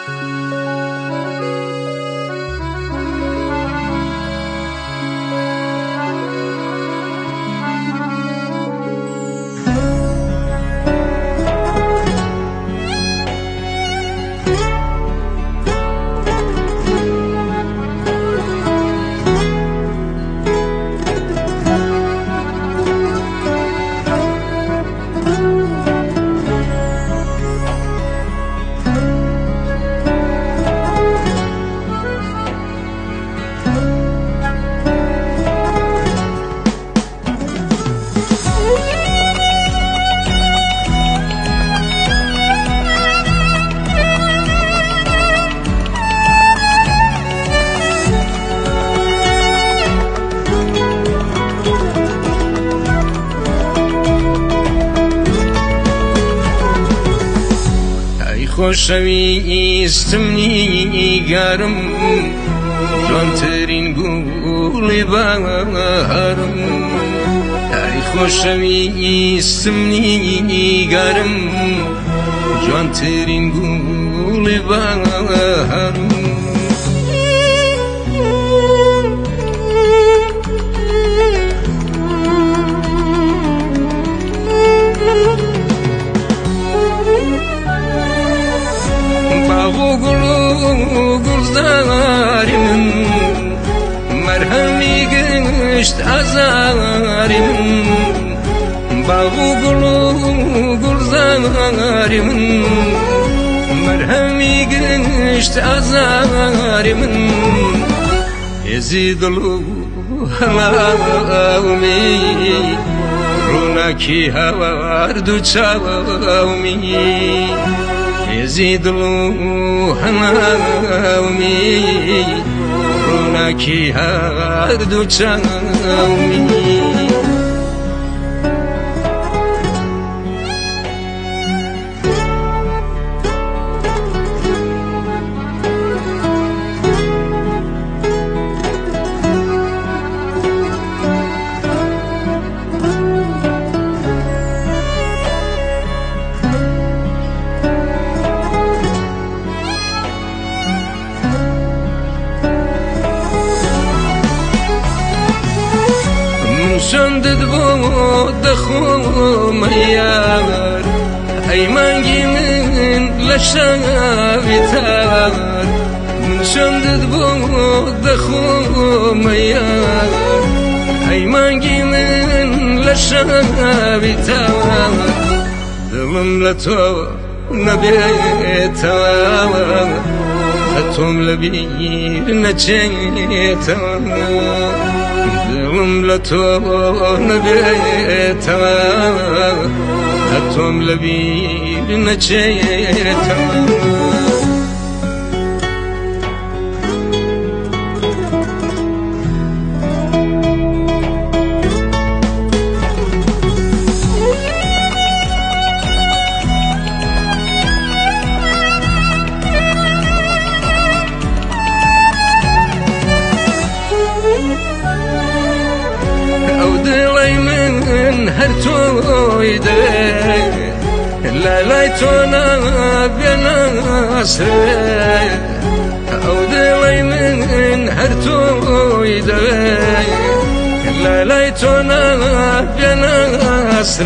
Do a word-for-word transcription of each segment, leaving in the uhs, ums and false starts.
خۆشەویستم نیگارم جوانترین گوڵی بەهارم ئای خۆشەویستم نیگارم جوانترین گوڵی بەهارم گلزاری من مرهمی گشت ازاری من باغ و گل و گلزاری من مرهمی گشت ازاری من یزید لو هلاومی روناکی هوارد و چاومی يزيد له همامي روناكي هارد وشاومي شندد بود خوم یار ای منگی من لشاوی تار من شندد بود خوم یار ای منگی من لشاوی تار دلم لتو نبیتا خطم لبیر نچیتا دلم لتو نبیتا خطم لبیر نچیتا هرتوی ده لا لا تونا بنا سر او دلي من هرتوي ده لا لا تونا بنا سر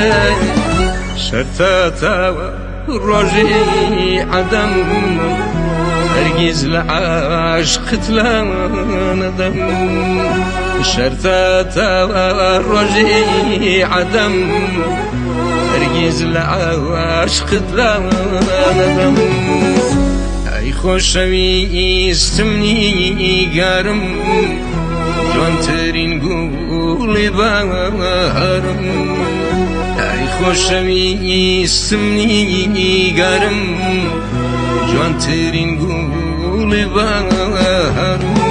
شرطة روجي عدم هرگز لعشق تلا ندم شرطة روجي عدم هرگز لعشق تلا ندم ای خوشویستم نیگارم جوانترین گوڵی بەهارم ای خوشویستم نیگارم جوانترین گوڵی بەهارم